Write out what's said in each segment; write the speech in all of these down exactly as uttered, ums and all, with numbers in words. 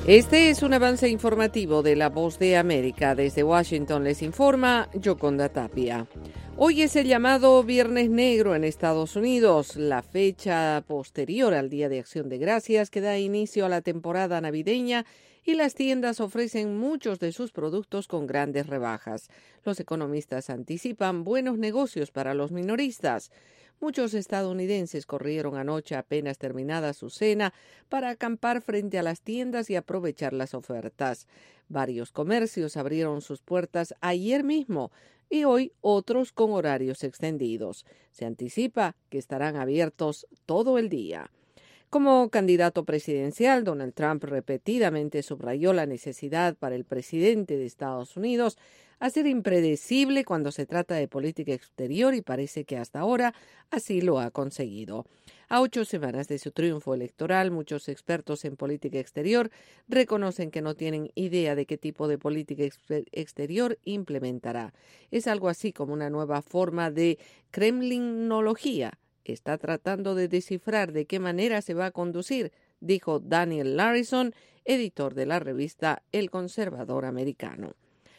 Este es un avance informativo de La Voz de América. Desde Washington les informa Yoconda Tapia. Hoy es el llamado Viernes Negro en Estados Unidos, la fecha posterior al Día de Acción de Gracias que da inicio a la temporada navideña, y las tiendas ofrecen muchos de sus productos con grandes rebajas. Los economistas anticipan buenos negocios para los minoristas. Muchos estadounidenses corrieron anoche apenas terminada su cena para acampar frente a las tiendas y aprovechar las ofertas. Varios comercios abrieron sus puertas ayer mismo y hoy otros con horarios extendidos. Se anticipa que estarán abiertos todo el día. Como candidato presidencial, Donald Trump repetidamente subrayó la necesidad para el presidente de Estados Unidos a ser impredecible cuando se trata de política exterior, y parece que hasta ahora así lo ha conseguido. A ocho semanas de su triunfo electoral, muchos expertos en política exterior reconocen que no tienen idea de qué tipo de política ex- exterior implementará. Es algo así como una nueva forma de kremlinología. Está tratando de descifrar de qué manera se va a conducir, dijo Daniel Larison, editor de la revista El Conservador Americano.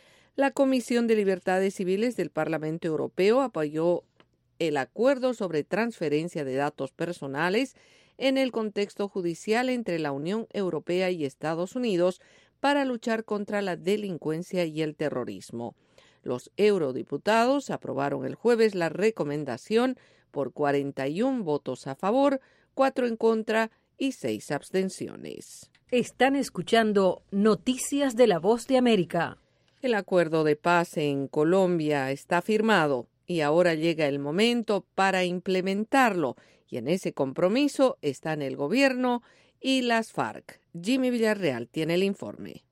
La Comisión de Libertades Civiles del Parlamento Europeo apoyó el acuerdo sobre transferencia de datos personales en el contexto judicial entre la Unión Europea y Estados Unidos para luchar contra la delincuencia y el terrorismo. Los eurodiputados aprobaron el jueves la recomendación por cuarenta y uno votos a favor, cuatro en contra y seis abstenciones. Están escuchando Noticias de la Voz de América. El acuerdo de paz en Colombia está firmado y ahora llega el momento para implementarlo, y en ese compromiso están el gobierno y las FARC. Jimmy Villarreal tiene el informe.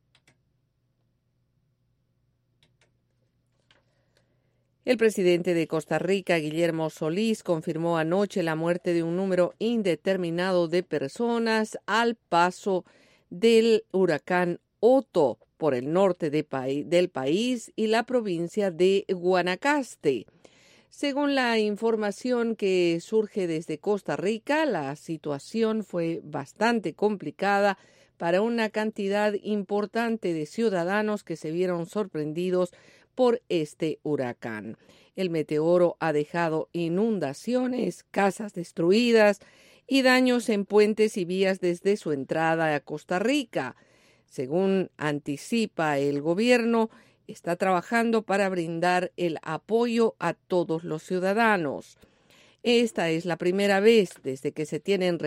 El presidente de Costa Rica, Guillermo Solís, confirmó anoche la muerte de un número indeterminado de personas al paso del huracán Otto por el norte de pa- del país y la provincia de Guanacaste. Según la información que surge desde Costa Rica, la situación fue bastante complicada para una cantidad importante de ciudadanos que se vieron sorprendidos por este huracán. El meteoro ha dejado inundaciones, casas destruidas y daños en puentes y vías desde su entrada a Costa Rica. Según anticipa el gobierno, está trabajando para brindar el apoyo a todos los ciudadanos. Esta es la primera vez desde que se tienen